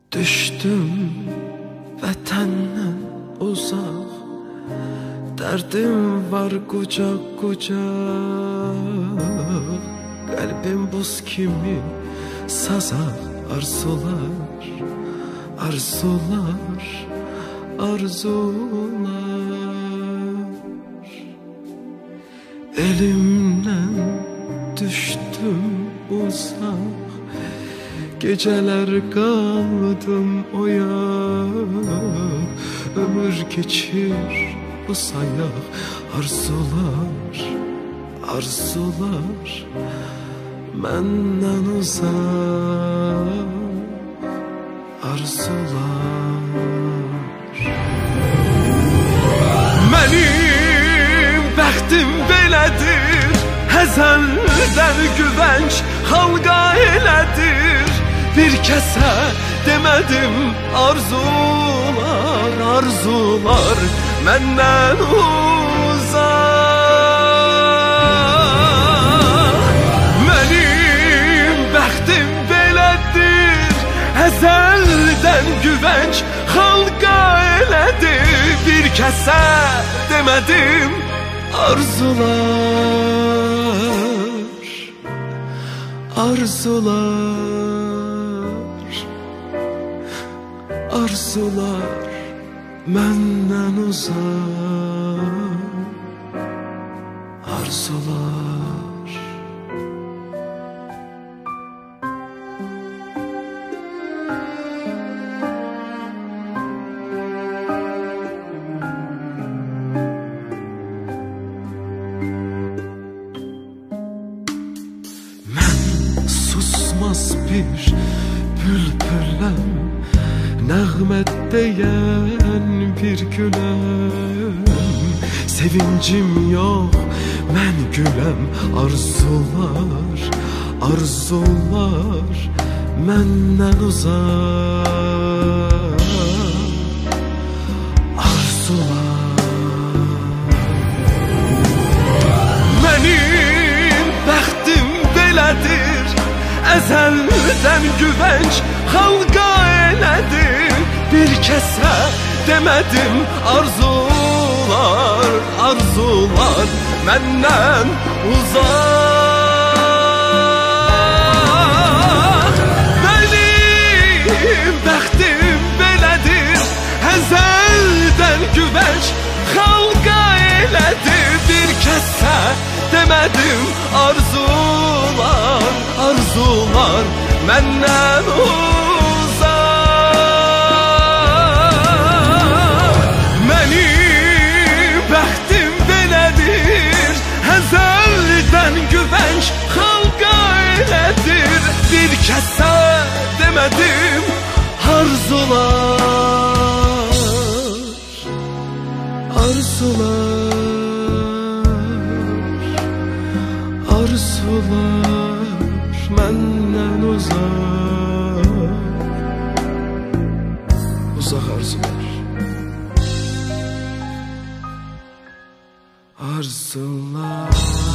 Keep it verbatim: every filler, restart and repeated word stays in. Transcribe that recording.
Düştüm vətəndən uzaq, dərdim var qucaq qucaq. Qəlbim buz kimi sazaq, arzular, arzular, arzular. Elimdən düştüm uzaq, geceler kaldım oyak. Ömür geçir bu sayak, arzular, arzular menden uzak, arzular. Benim bəxtim belədir, həzəldən güvənç xalqa elədir. Bir kəsə demədim arzular, arzular məndən uzaq. Mənim bəxtim belədir, əzəldən güvənç xalqa elədir. Bir kəsə demədim arzular, arzular, arzular məndən uzaq, arzular. Mən susmaz bir bülbüləm, nəğmət deyən bir güləm. Sevincim yox, mən güləm. Arzular, arzular məndən uzaq, arzular. Mənim bəxtim belədir, əzəldən güvənç xalqa elədir. Bir kəsə demədim arzular, arzular məndən uzaq. Mənim bəxtim belədir, əzəldən güvənç xalqa elədir. Bir kəsə demədim arzular, arzular məndən uzaq. Mənim bəxtim belədir, əzəldən güvənç xalqa elədir. Bir kəsə demədim arzular, arzular, arzular məndən uzaq, uzaq arzular, arzular.